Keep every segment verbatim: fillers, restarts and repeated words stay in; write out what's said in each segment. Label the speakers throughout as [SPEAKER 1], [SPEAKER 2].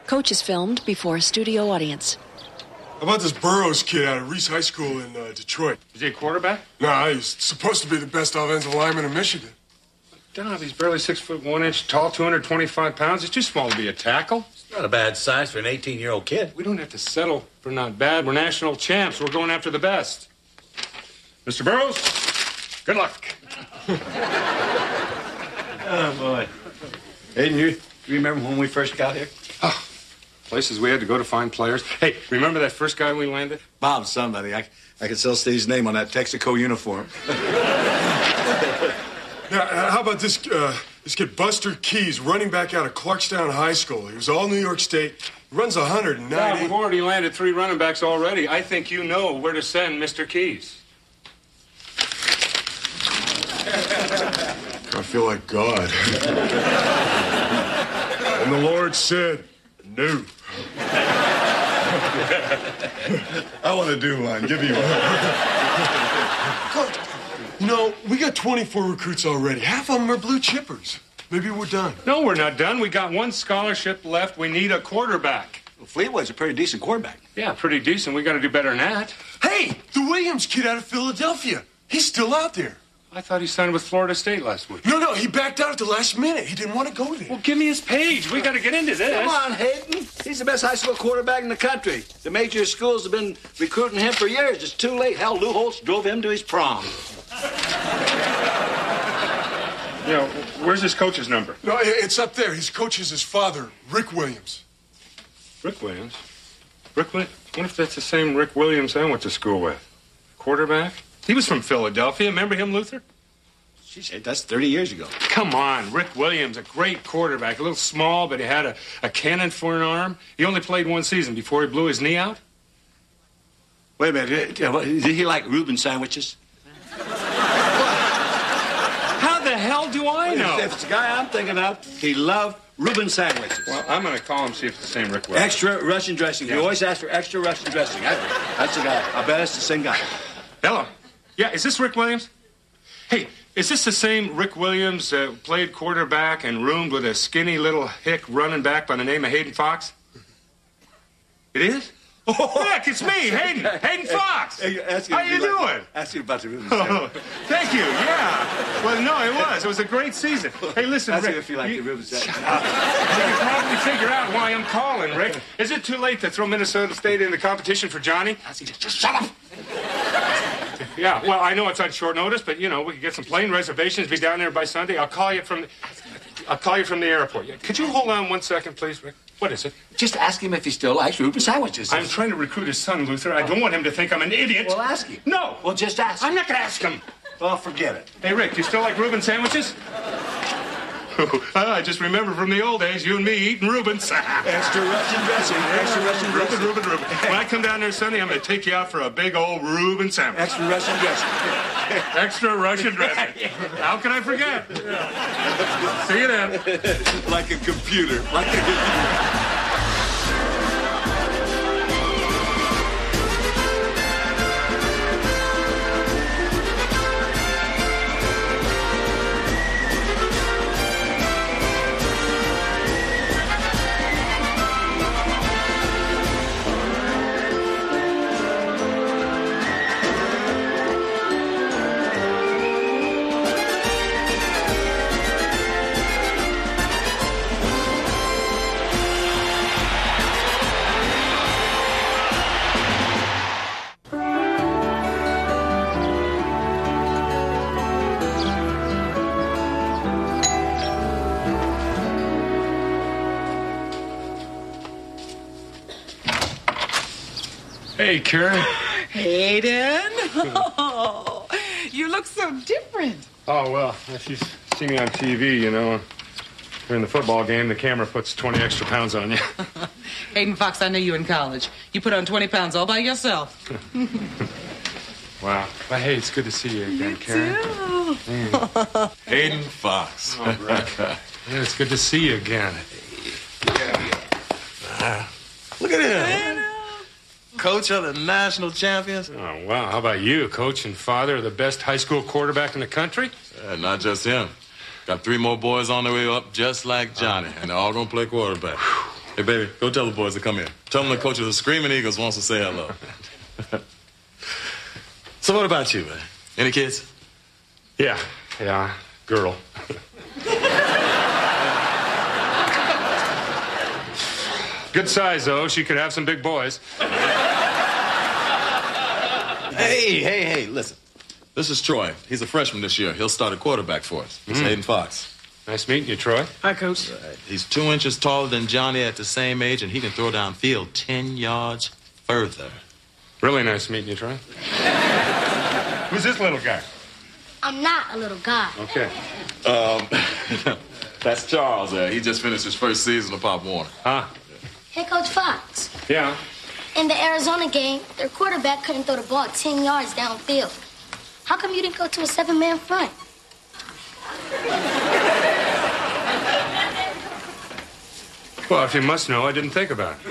[SPEAKER 1] Coach is filmed before a studio audience.
[SPEAKER 2] How about this Burroughs kid out of Reese High School in uh, Detroit?
[SPEAKER 3] Is he a quarterback?
[SPEAKER 2] Nah, he's supposed to be the best offensive lineman in Michigan.
[SPEAKER 3] Don, he's barely six foot one inch tall, two hundred twenty-five pounds. He's too small to be a tackle.
[SPEAKER 4] It's not a bad size for an eighteen-year-old kid.
[SPEAKER 3] We don't have to settle for not bad. We're national champs. We're going after the best. Mister Burroughs, good luck.
[SPEAKER 4] Oh, boy. Hayden, you, you remember when we first got here?
[SPEAKER 3] Oh, places we had to go to find players. Hey, remember that first guy we landed?
[SPEAKER 4] Bob somebody. I, I could still see his name on that Texaco uniform.
[SPEAKER 2] Now, how about this uh, this kid, Buster Keys, running back out of Clarkstown High School. He was all New York State. He runs one hundred ninety.
[SPEAKER 3] Yeah, we've already landed three running backs already. I think you know where to send Mister Keys.
[SPEAKER 2] I feel like God. And the Lord said, no.
[SPEAKER 4] I want to do one. Give me one.
[SPEAKER 2] Coach, you know, we got twenty-four recruits already. Half of them are blue chippers. Maybe we're done.
[SPEAKER 3] No, we're not done. We got one scholarship left. We need a quarterback.
[SPEAKER 4] Well, Fleetwood's a pretty decent quarterback.
[SPEAKER 3] Yeah, pretty decent. We got to do better than that.
[SPEAKER 2] Hey, the Williams kid out of Philadelphia. He's still out there.
[SPEAKER 3] I thought he signed with Florida State last week.
[SPEAKER 2] No, no, he backed out at the last minute. He didn't want to go there.
[SPEAKER 3] Well, give me his page. We got to get into this.
[SPEAKER 4] Come on, Hayden. He's the best high school quarterback in the country. The major schools have been recruiting him for years. It's too late. Hell, Lou Holtz drove him to his prom.
[SPEAKER 3] You know, where's his coach's number?
[SPEAKER 2] No, it's up there. His coach is his father, Rick Williams.
[SPEAKER 3] Rick Williams? Rick Williams? What if that's the same Rick Williams I went to school with? Quarterback? He was from Philadelphia. Remember him, Luther?
[SPEAKER 4] She said that's thirty years ago.
[SPEAKER 3] Come on, Rick Williams, a great quarterback. A little small, but he had a, a cannon for an arm. He only played one season before he blew his knee out.
[SPEAKER 4] Wait a minute. Did he like Reuben sandwiches?
[SPEAKER 3] How the hell do I know?
[SPEAKER 4] If it's the guy I'm thinking of, he loved Reuben sandwiches.
[SPEAKER 3] Well, I'm going to call him, see if it's the same Rick Williams.
[SPEAKER 4] Extra Russian dressing.
[SPEAKER 3] Yeah.
[SPEAKER 4] You always ask for extra Russian dressing. I, that's the guy. I bet it's the same guy.
[SPEAKER 3] Hello. Yeah, is this Rick Williams? Hey, is this the same Rick Williams that uh, played quarterback and roomed with a skinny little hick running back by the name of Hayden Fox? It is? Oh, Rick, it's me, Hayden. Hayden Fox.
[SPEAKER 4] Hey, ask
[SPEAKER 3] How you doing?
[SPEAKER 4] Like, ask you about the Reuben
[SPEAKER 3] Oh,
[SPEAKER 4] sandwich.
[SPEAKER 3] thank you, yeah. Well, no, it was. It was a great season. Hey, listen,
[SPEAKER 4] Ask
[SPEAKER 3] Rick.
[SPEAKER 4] you if you like
[SPEAKER 3] you,
[SPEAKER 4] the Reuben sandwich.
[SPEAKER 3] You can probably figure out why I'm calling, Rick. Is it too late to throw Minnesota State in the competition for Johnny?
[SPEAKER 4] Just shut up.
[SPEAKER 3] Yeah, well, I know it's on short notice, but, you know, we could get some plane reservations, be down there by Sunday. I'll call you from the, I'll call you from the airport. Could you hold on one second, please, Rick? What is it?
[SPEAKER 4] Just ask him if he still likes Reuben sandwiches.
[SPEAKER 3] I'm trying to recruit his son, Luther. I don't want him to think I'm an idiot.
[SPEAKER 4] Well, ask him.
[SPEAKER 3] No.
[SPEAKER 4] Well, just ask him.
[SPEAKER 3] I'm not going to ask him.
[SPEAKER 4] Well, forget it.
[SPEAKER 3] Hey, Rick, you still like Reuben sandwiches? I just remember from the old days, you and me eating Reubens.
[SPEAKER 4] Extra Russian dressing. Extra Russian dressing.
[SPEAKER 3] Reuben, Reuben, Reuben. When I come down there Sunday, I'm going to take you out for a big old Reuben sandwich.
[SPEAKER 4] Extra Russian dressing.
[SPEAKER 3] Extra Russian dressing. How can I forget? See you then.
[SPEAKER 4] Like a computer. Like a computer.
[SPEAKER 3] Hey, Karen.
[SPEAKER 5] Hayden. Oh, you look so different.
[SPEAKER 3] Oh, well, if you see me on T V, you know, during the football game, the camera puts twenty extra pounds on you.
[SPEAKER 5] Hayden Fox, I knew you in college. You put on twenty pounds all by yourself.
[SPEAKER 3] Wow. Well, hey, it's good to see you again,
[SPEAKER 5] You
[SPEAKER 3] Karen.
[SPEAKER 5] too.
[SPEAKER 3] Mm.
[SPEAKER 6] Hayden Fox.
[SPEAKER 3] Oh, Rick. Yeah, it's good to see you again.
[SPEAKER 6] Yeah. Uh, look at him. Coach of the national champions.
[SPEAKER 3] Oh, wow. How about you, coach and father of the best high school quarterback in the country?
[SPEAKER 6] Uh, not just him. Got three more boys on the way up just like Johnny, and they're all going to play quarterback. Hey, baby, go tell the boys to come here. Tell them the coach of the Screaming Eagles wants to say hello. So what about you, man? Any kids?
[SPEAKER 3] Yeah, yeah, girl. Good size, though. She could have some big boys.
[SPEAKER 6] Hey, hey, hey, listen. This is Troy. He's a freshman this year. He'll start at quarterback for us. It's mm. Hayden Fox.
[SPEAKER 3] Nice meeting you, Troy.
[SPEAKER 5] Hi, Coach.
[SPEAKER 6] Right. He's two inches taller than Johnny at the same age, and he can throw downfield ten yards further.
[SPEAKER 3] Really nice meeting you, Troy. Who's this little guy?
[SPEAKER 7] I'm not a little guy.
[SPEAKER 3] Okay.
[SPEAKER 6] Um, that's Charles. Uh, he just finished his first season of Pop Warner.
[SPEAKER 3] Huh?
[SPEAKER 7] Hey, Coach Fox.
[SPEAKER 3] Yeah?
[SPEAKER 7] In the Arizona game, their quarterback couldn't throw the ball ten yards downfield. How come you didn't go to a seven-man front?
[SPEAKER 3] Well, if you must know, I didn't think about it.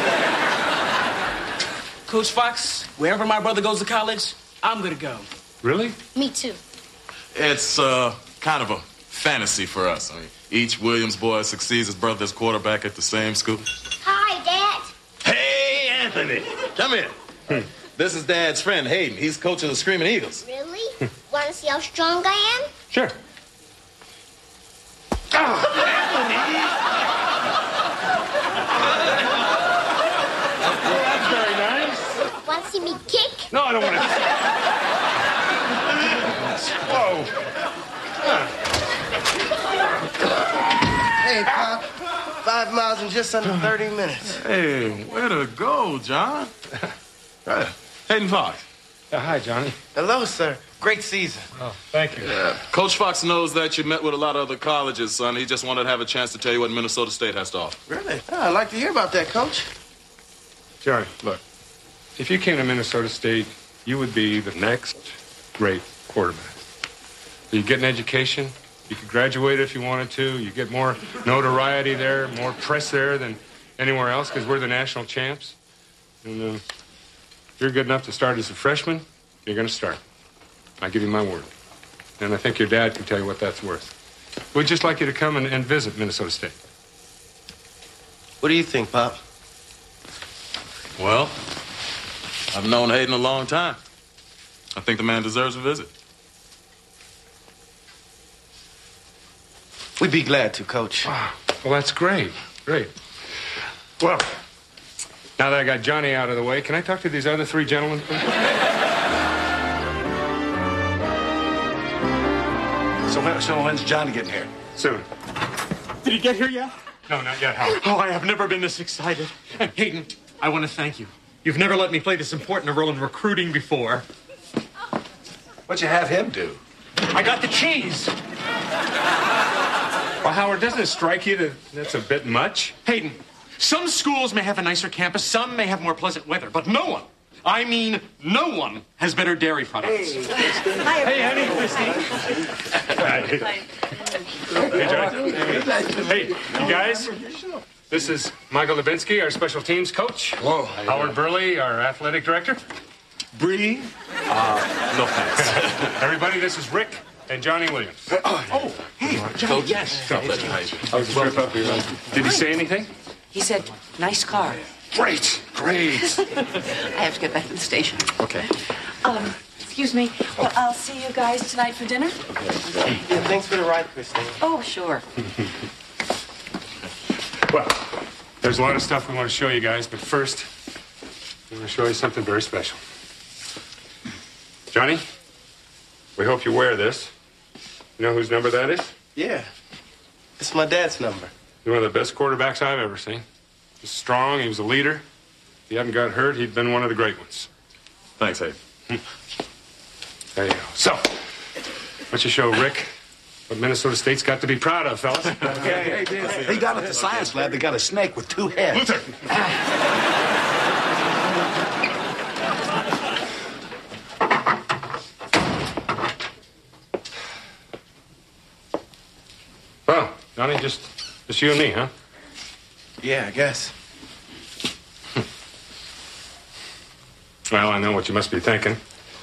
[SPEAKER 8] Coach Fox, wherever my brother goes to college, I'm gonna go.
[SPEAKER 3] Really?
[SPEAKER 7] Me too.
[SPEAKER 6] It's uh, kind of a fantasy for us. I mean, each Williams boy succeeds his brother as quarterback at the same school.
[SPEAKER 7] Hi, Dad.
[SPEAKER 6] Hey, Anthony. Come here. Hmm. This is Dad's friend, Hayden. He's coach of the Screaming Eagles.
[SPEAKER 7] Really? Want to see how strong I am?
[SPEAKER 3] Sure.
[SPEAKER 6] Oh,
[SPEAKER 3] that's very nice.
[SPEAKER 7] Want to see me kick?
[SPEAKER 3] No, I don't want to. Whoa.
[SPEAKER 9] Hey, Pop. Five miles in just under thirty minutes.
[SPEAKER 6] Hey, way to go, John. Right. Hayden Fox.
[SPEAKER 3] Uh, hi, Johnny.
[SPEAKER 9] Hello, sir. Great season.
[SPEAKER 3] Oh, thank you.
[SPEAKER 6] Yeah. Coach Fox knows that you met with a lot of other colleges, son. He just wanted to have a chance to tell you what Minnesota State has to offer.
[SPEAKER 9] Really? Oh, I'd like to hear about that, Coach.
[SPEAKER 3] Johnny, look. If you came to Minnesota State, you would be the next great quarterback. You get an education. You could graduate if you wanted to. You get more notoriety there, more press there than anywhere else because we're the national champs. And uh, if you're good enough to start as a freshman, you're going to start. I give you my word. And I think your dad can tell you what that's worth. We'd just like you to come and, and visit Minnesota State.
[SPEAKER 9] What do you think, Pop?
[SPEAKER 6] Well, I've known Hayden a long time. I think the man deserves a visit.
[SPEAKER 9] We'd be glad to, Coach.
[SPEAKER 3] Wow. Well, that's great. Great. Well, now that I got Johnny out of the way, can I talk to these other three gentlemen, please?
[SPEAKER 4] So, when- so when's Johnny getting here?
[SPEAKER 3] Soon.
[SPEAKER 10] Did he get here yet?
[SPEAKER 3] No, not yet, Howard.
[SPEAKER 10] Oh, I have never been this excited. And Hayden, I want to thank you. You've never let me play this important a role in recruiting before.
[SPEAKER 4] What'd you have him do?
[SPEAKER 10] I got the cheese.
[SPEAKER 3] Well, Howard, doesn't it strike you that that's a bit much?
[SPEAKER 10] Hayden, some schools may have a nicer campus, some may have more pleasant weather, but no one, I mean no one, has better dairy products.
[SPEAKER 11] Hey, hey
[SPEAKER 10] honey, Christy.
[SPEAKER 3] Hey, Johnny. Hey, you guys, this is Michael Levinsky, our special teams coach.
[SPEAKER 4] Whoa.
[SPEAKER 3] Howard Burley, our athletic director.
[SPEAKER 4] Bree?
[SPEAKER 3] Uh, no thanks. Everybody, this is Rick and Johnny Williams.
[SPEAKER 10] Oh, hey, Johnny, yes.
[SPEAKER 3] God bless you. I was well up here. Did he say anything?
[SPEAKER 11] He said, nice car.
[SPEAKER 3] Great, great.
[SPEAKER 11] I have to get back to the station.
[SPEAKER 3] Okay.
[SPEAKER 11] Um, excuse me, but I'll see you guys tonight for dinner.
[SPEAKER 9] Okay. Yeah, thanks for the ride, Christine.
[SPEAKER 11] Oh, sure.
[SPEAKER 3] Well, there's a lot of stuff we want to show you guys, but first, we want to show you something very special. Johnny, we hope you wear this. You know whose number that is?
[SPEAKER 9] Yeah. It's my dad's number.
[SPEAKER 3] He's one of the best quarterbacks I've ever seen. He's strong. He was a leader. If he hadn't got hurt, he'd been one of the great ones.
[SPEAKER 6] Thanks, Hayden.
[SPEAKER 3] There you go. So, why don't you show Rick what Minnesota State's got to be proud of, fellas?
[SPEAKER 4] Okay, hey, hey, hey, down at the science lab, they got a snake with two heads.
[SPEAKER 3] Luther! Well, Johnny, just, just you and me, huh?
[SPEAKER 9] Yeah, I guess.
[SPEAKER 3] Well, I know what you must be thinking.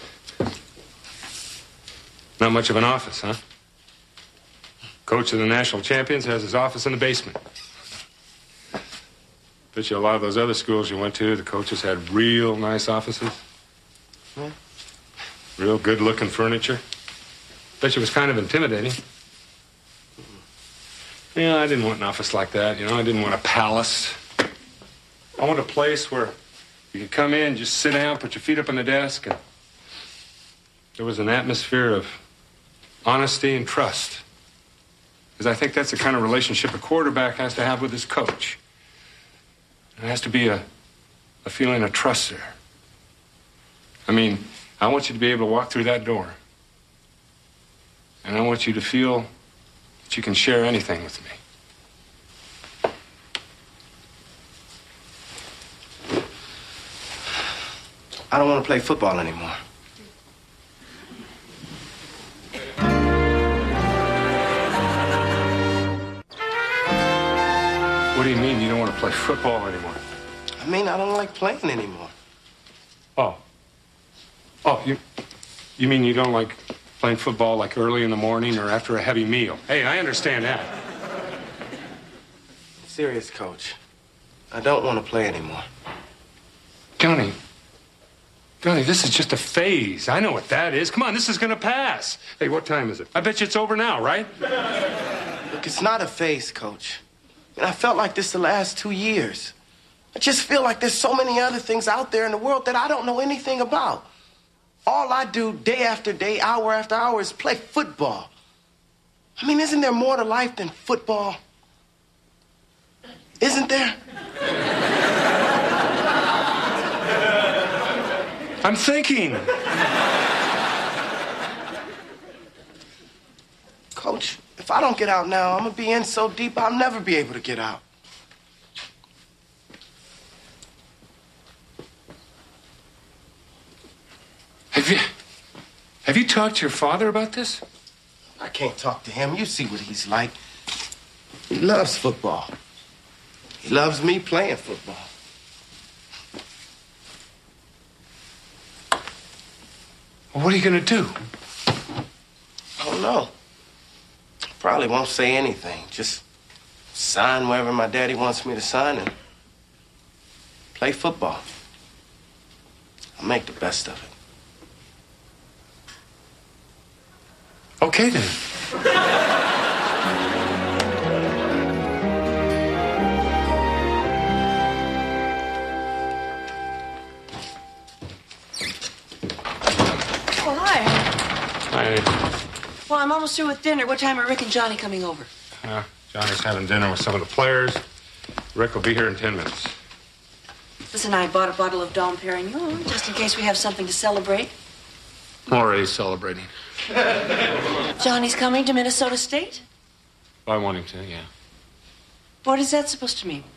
[SPEAKER 3] Not much of an office, huh? Coach of the national champions has his office in the basement. Bet you a lot of those other schools you went to, the coaches had real nice offices.
[SPEAKER 9] Yeah.
[SPEAKER 3] Real good-looking furniture. Bet you it was kind of intimidating. Yeah, I didn't want an office like that, you know. I didn't want a palace. I wanted a place where you could come in, just sit down, put your feet up on the desk, and there was an atmosphere of honesty and trust. Because I think that's the kind of relationship a quarterback has to have with his coach. There has to be a, a feeling of trust there. I mean, I want you to be able to walk through that door. And I want you to feel that you can share anything with me.
[SPEAKER 9] I don't want to play football anymore.
[SPEAKER 3] What do you mean you don't want to play football anymore?
[SPEAKER 9] I mean, I don't like playing anymore.
[SPEAKER 3] Oh. Oh, you you mean you don't like playing football like early in the morning or after a heavy meal? Hey, I understand that.
[SPEAKER 9] Serious, Coach. I don't want to play anymore.
[SPEAKER 3] Johnny. Johnny, this is just a phase. I know what that is. Come on, this is going to pass. Hey, what time is it? I bet you it's over now, right?
[SPEAKER 9] Look, it's not a phase, Coach. And I felt like this the last two years. I just feel like there's so many other things out there in the world that I don't know anything about. All I do day after day, hour after hour is play football. I mean, isn't there more to life than football? Isn't there?
[SPEAKER 3] I'm thinking.
[SPEAKER 9] Coach, if I don't get out now, I'm going to be in so deep I'll never be able to get out.
[SPEAKER 3] Have you, have you talked to your father about this?
[SPEAKER 9] I can't talk to him. You see what he's like. He loves football. He loves me playing football.
[SPEAKER 3] Well, what are you going to do?
[SPEAKER 9] I don't know. Probably won't say anything. Just sign wherever my daddy wants me to sign and play football. I'll make the best of it.
[SPEAKER 3] Okay, then.
[SPEAKER 11] Well, hi.
[SPEAKER 3] Hi.
[SPEAKER 11] Well, I'm almost through with dinner. What time are Rick and Johnny coming over?
[SPEAKER 3] Uh, Johnny's having dinner with some of the players. Rick will be here in ten minutes.
[SPEAKER 11] Listen, I bought a bottle of Dom Perignon just in case we have something to celebrate.
[SPEAKER 3] Already celebrating.
[SPEAKER 11] Johnny's coming to Minnesota State?
[SPEAKER 3] I want him to, yeah.
[SPEAKER 11] What is that supposed to mean?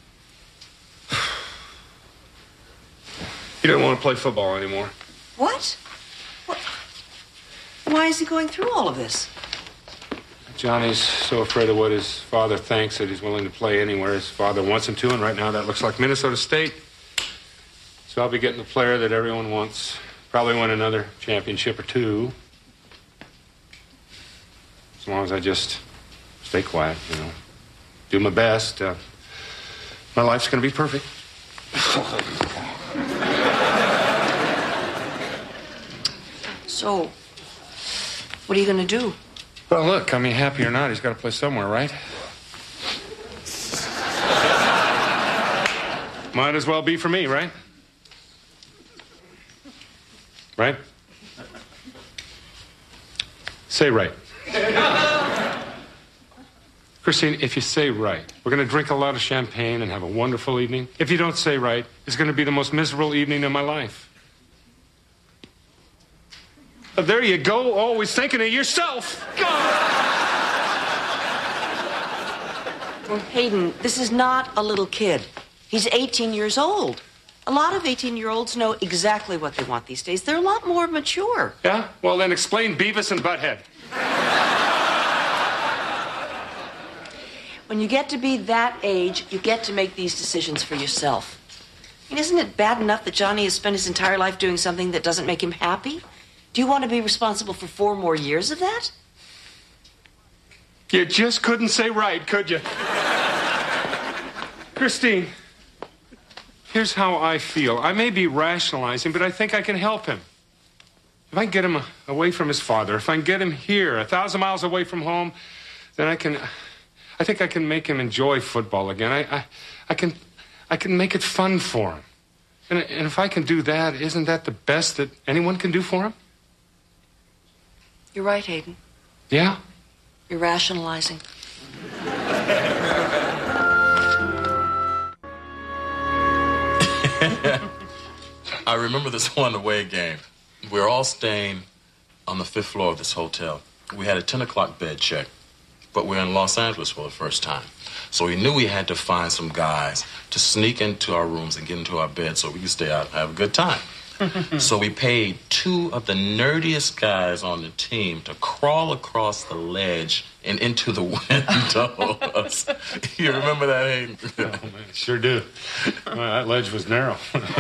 [SPEAKER 3] He doesn't want to play football anymore.
[SPEAKER 11] What? What? Why is he going through all of this?
[SPEAKER 3] Johnny's so afraid of what his father thinks that he's willing to play anywhere his father wants him to, and right now that looks like Minnesota State. So I'll be getting the player that everyone wants. Probably win another championship or two. As long as I just stay quiet, you know. Do my best. Uh, my life's going to be perfect.
[SPEAKER 11] So, what are you going to do?
[SPEAKER 3] Well, look, I mean, happy or not, he's got to play somewhere, right? Might as well be for me, right? Right? Say right. Christine, if you say right, we're going to drink a lot of champagne and have a wonderful evening. If you don't say right, it's going to be the most miserable evening of my life. Oh, there you go, always thinking of yourself.
[SPEAKER 11] Well, Hayden, this is not a little kid. He's eighteen years old. A lot of eighteen-year-olds know exactly what they want these days. They're a lot more mature.
[SPEAKER 3] Yeah? Well, then explain Beavis and Butthead.
[SPEAKER 11] When you get to be that age, you get to make these decisions for yourself. I mean, isn't it bad enough that Johnny has spent his entire life doing something that doesn't make him happy? Do you want to be responsible for four more years of that?
[SPEAKER 3] You just couldn't say right, could you? Christine, Here's how I feel. I may be rationalizing, but I think I can help him. If I can get him away from his father, if I can get him here, a thousand miles away from home, then I can, I think I can make him enjoy football again. I, I, I can, I can make it fun for him. And, and if I can do that, isn't that the best that anyone can do for him?
[SPEAKER 11] You're right, Hayden.
[SPEAKER 3] Yeah?
[SPEAKER 11] You're rationalizing.
[SPEAKER 6] I remember this one away game. We were all staying on the fifth floor of this hotel. We had a ten o'clock bed check, but we were in Los Angeles for the first time. So we knew we had to find some guys to sneak into our rooms and get into our beds so we could stay out and have a good time. So we paid two of the nerdiest guys on the team to crawl across the ledge and into the windows. You remember that, Hayden?
[SPEAKER 3] Oh, man, sure do. Well, that ledge was narrow.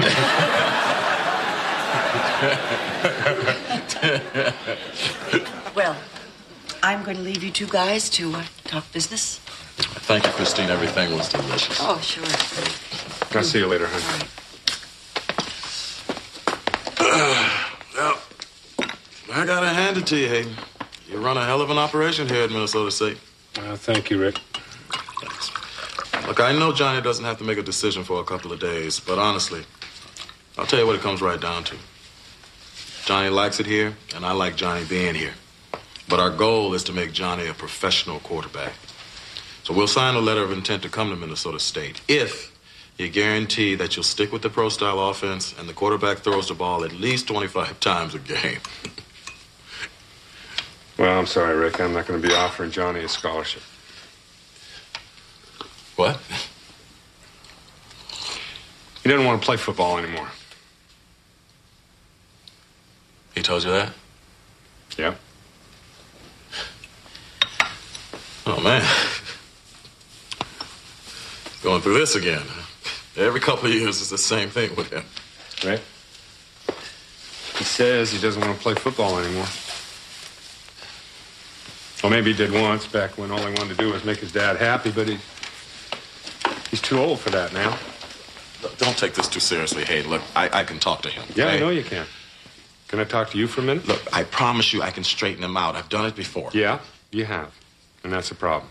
[SPEAKER 11] Well, I'm going to leave you two guys to uh, talk business.
[SPEAKER 6] Thank you, Christine. Everything was delicious.
[SPEAKER 11] Oh, sure.
[SPEAKER 3] I'll see you later, honey.
[SPEAKER 6] Well, I gotta hand it to you, Hayden. You run a hell of an operation here at Minnesota State.
[SPEAKER 3] Uh, thank you, Rick.
[SPEAKER 6] Thanks. Look, I know Johnny doesn't have to make a decision for a couple of days, but honestly, I'll tell you what it comes right down to. Johnny likes it here, and I like Johnny being here. But our goal is to make Johnny a professional quarterback. So we'll sign a letter of intent to come to Minnesota State if you guarantee that you'll stick with the pro-style offense and the quarterback throws the ball at least twenty-five times a game.
[SPEAKER 3] Well, I'm sorry, Rick. I'm not going to be offering Johnny a scholarship.
[SPEAKER 6] What?
[SPEAKER 3] He doesn't want to play football anymore.
[SPEAKER 6] He told you that?
[SPEAKER 3] Yeah.
[SPEAKER 6] Oh, man. Going through this again. Every couple of years it's the same thing with him.
[SPEAKER 3] Right? He says he doesn't want to play football anymore. Well, maybe he did once, back when all he wanted to do was make his dad happy, but he, he's too old for that now.
[SPEAKER 6] Look, don't take this too seriously, Hayden. Look, I, I can talk to him.
[SPEAKER 3] Yeah,
[SPEAKER 6] okay?
[SPEAKER 3] I know you can. Can I talk to you for a minute?
[SPEAKER 6] Look, I promise you I can straighten him out. I've done it before.
[SPEAKER 3] Yeah, you have. And that's the problem.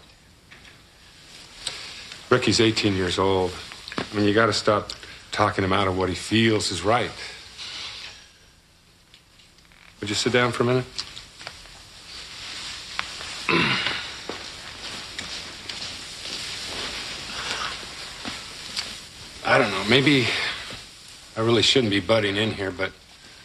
[SPEAKER 3] Ricky's eighteen years old. I mean, you got to stop talking him out of what he feels is right. Would you sit down for a minute? I don't know. Maybe I really shouldn't be butting in here, but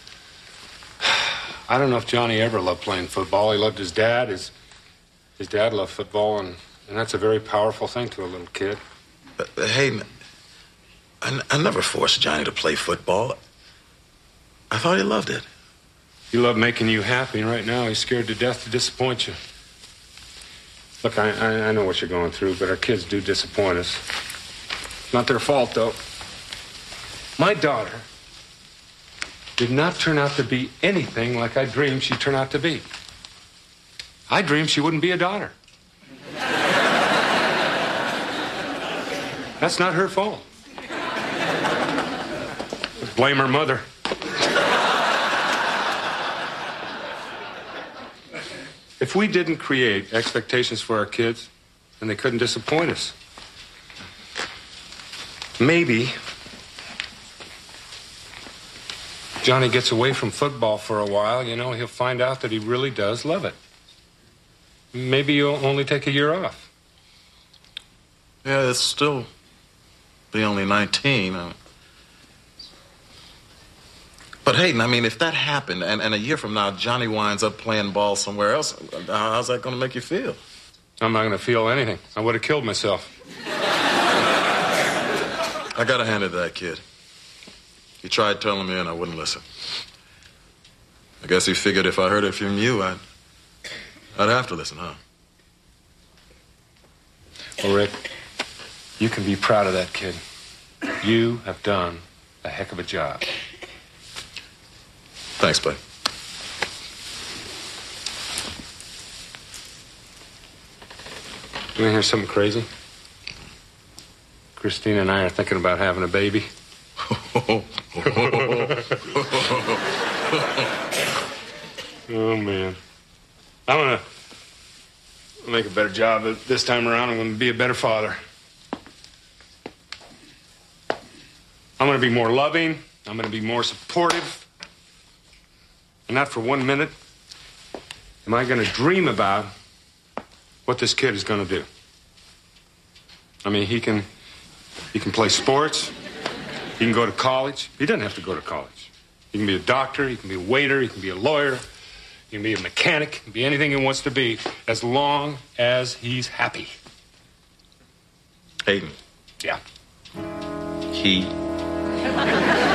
[SPEAKER 3] I don't know if Johnny ever loved playing football. He loved his dad. His his dad loved football, and, and that's a very powerful thing to a little kid.
[SPEAKER 6] But, but Hayden, I, I never forced Johnny to play football. I thought he loved it.
[SPEAKER 3] He loved making you happy, and right now he's scared to death to disappoint you. Look, I, I, I know what you're going through, but our kids do disappoint us. Not their fault, though. My daughter did not turn out to be anything like I dreamed she'd turn out to be. I dreamed she wouldn't be a daughter. That's not her fault. Blame her mother. If we didn't create expectations for our kids, then they couldn't disappoint us. Maybe Johnny gets away from football for a while, you know, he'll find out that he really does love it. Maybe you'll only take a year off.
[SPEAKER 6] Yeah, it's still be only nineteen. Uh, But Hayden, I mean, if that happened, and, and a year from now Johnny winds up playing ball somewhere else, how's that going to make you feel?
[SPEAKER 3] I'm not going to feel anything. I would have killed myself.
[SPEAKER 6] I got to hand it to that kid. He tried telling me and I wouldn't listen. I guess he figured if I heard it from you, I'd, I'd have to listen, huh?
[SPEAKER 3] Well, Rick, you can be proud of that kid. You have done a heck of a job.
[SPEAKER 6] Thanks, bud.
[SPEAKER 3] You want to hear something crazy? Christina and I are thinking about having a baby. Oh, man. I'm gonna make a better job of it this time around. I'm gonna be a better father. I'm gonna be more loving. I'm gonna be more supportive. And not for one minute am I gonna dream about what this kid is gonna do. I mean, he can, he can play sports. He can go to college. He doesn't have to go to college. He can be a doctor. He can be a waiter. He can be a lawyer. He can be a mechanic. He can be anything he wants to be, as long as he's happy.
[SPEAKER 6] Hayden.
[SPEAKER 3] Yeah.
[SPEAKER 6] He